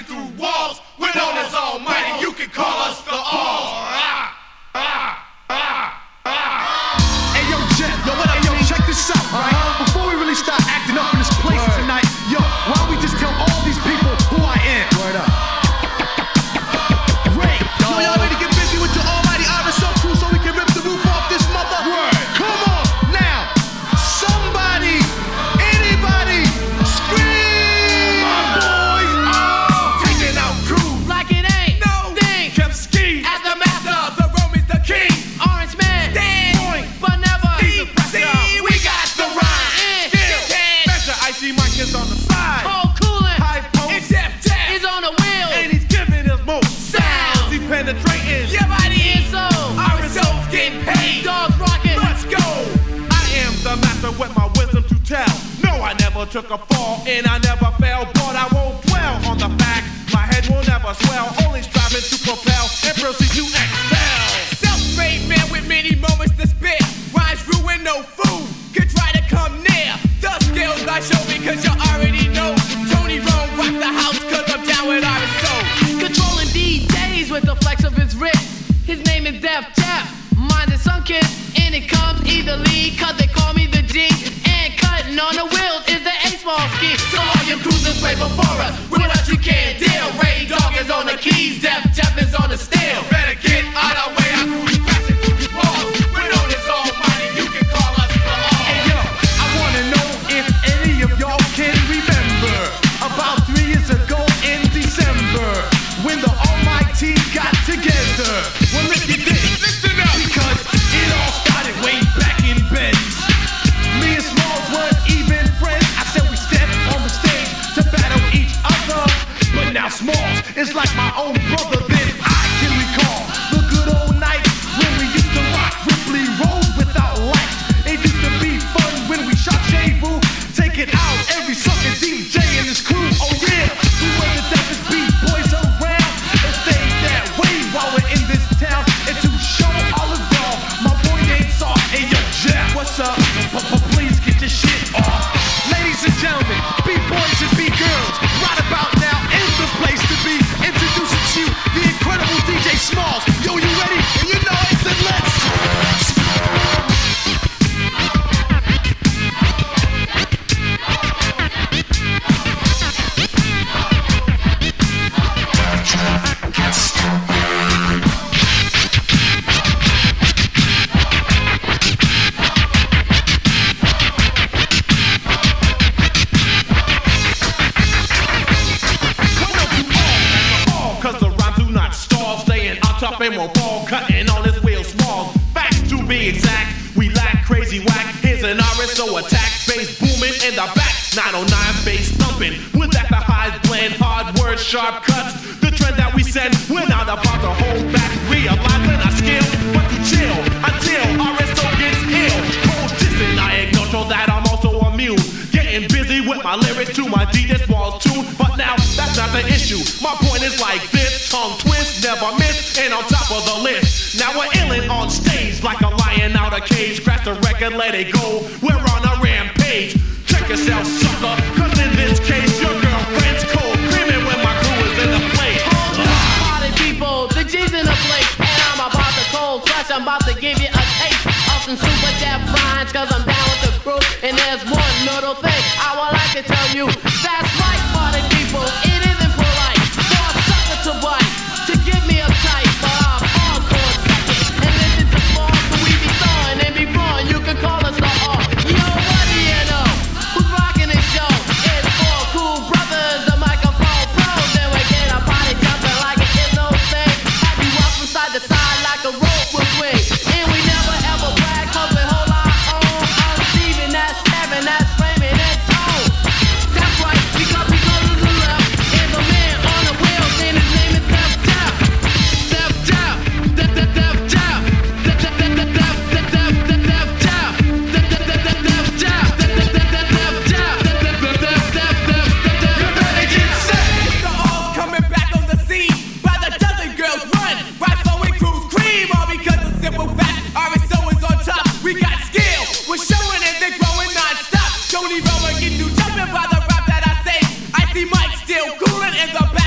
through walls. We're known as Almighty, you can call us the Alls. Hey yo, Jet, check this out, right? Before we really start acting up in this place tonight, yo, why don't we just tell all these people who I am? Word up. Ray, yo, y'all ready to get busy with your almighty RSO crew so we can rip the roof off this mother? Word. Come on, now, somebody, anybody, scream! My boys are taking out crews like it ain't no thing. Kept ski As the master, the Romans, the king. Orange man, Stand. point, but never See, we got the rhyme. Still, Spencer, Icy Mike is on the side. cold cooling, High post. it's Def Jam. He's on the wheel, And he's giving us more Sound. He's penetrating. your body and soul. RSO's getting paid. Dogs rocking, Let's go. I am the master with my wisdom to tell. No, I never took a fall and I never fell, but I won't dwell on the fact my head will never swell. Only striving to propel and proceed to excel. Self-made man with many moments to spare. Rhymes ruin no fool could try to come near. The skills I show because you already know. Tony Rome rock the house cause I'm down with RSO. controlling DJs with the flex of his wrist. His name is Def Jam. Mine is Sunkiss, and it comes easily cause they call me the G. And cutting on the wheels is the A-small ski. So all your cruisers way before us. With us you can't deal. Ray Dog is on the keys. Def Jeff is on the steel. Better get out of way. I cruise passing through the walls. We're known as Almighty. You can call us the Alls. Hey yo, I wanna know if any of y'all can remember about 3 years ago in December when the Almighty got together. Well, if you did, listen up, because it all started way back in Ben's. Me and Smalls weren't even friends. I said we stepped on the stage to battle each other, but now Smalls is like my own brother. Then I can recall the good old nights when we used to rock Ripley Road without lights. It used to be fun when we shot J-Boo, taking out every sucker DJ and his crew. Oh yeah, we were the deafest beat boys around, and stayed that way while we're in this town. And to show all of y'all, my boy named Saw. Hey yo, Jeff, what's up? Please get this shit off. Ladies and gentlemen, B-boys and B-girls, right about now is the place to be. Introducing to you the incredible DJ Smalls. Yo, you ready? And you know it, then let's. Cause the rhymes do not stall, staying on top and won't fall, cutting on his wheel Smalls. Facts to be exact, we lack crazy whack. Here's an RSO attack, bass booming in the back, 909 bass thumping. With that the highs blend, hard words, sharp cuts. The trend that we send, we're not about to hold back. Realizing our skill, but to chill until RSO gets ill. Cold dissing, I ignore so that I'm also immune. Getting busy with my lyrics to my DJ Smalls tune, but now that's not the issue. My point is like this, tongue twist, never miss, and on top of the list. Now we're illin' on stage like a lion out of cage. Scratch the record, let it go, we're on a rampage. Check yourself, sucker, cause in this case your girlfriend's cold, screaming when my crew is in the place. Party people, the G's in the place, and I'm about to cold crush. I'm about to give you a taste of some super Def rhymes, cause I'm down with the crew. And there's one little thing I would like to tell you. That's right, party people, it isn't polite for a sucker to bite, to give me a tight, but I'm on for a second. And listen to Smalls, who we be throwing and be blowing. You can call us the R. Yo, what do you know? Who's rocking this show? It's four cool brothers, the microphone pros, and we get a body jumping like it is no thing. Have you up from side to side like a rope will swing? And we never ever brag, cause we hold our own. I'm Steven, that's Kevin, that's Raymond, and Tone. That's right, because we go to the left. There's a man on the wheels, and his name is Def Jam. Def Jam, Def Jam, Def Jam, Def Jam, Def Jam, Def Jam, You better get set. The Alls coming back on the scene. By the dozen girls run. Rifle and crews cream. All because of simple fact. RSO is on top. We got skill. We're showing it. They're growing non-stop. Tony Roman get you jumping by the rap that I say. I see Mike still cooling in the back.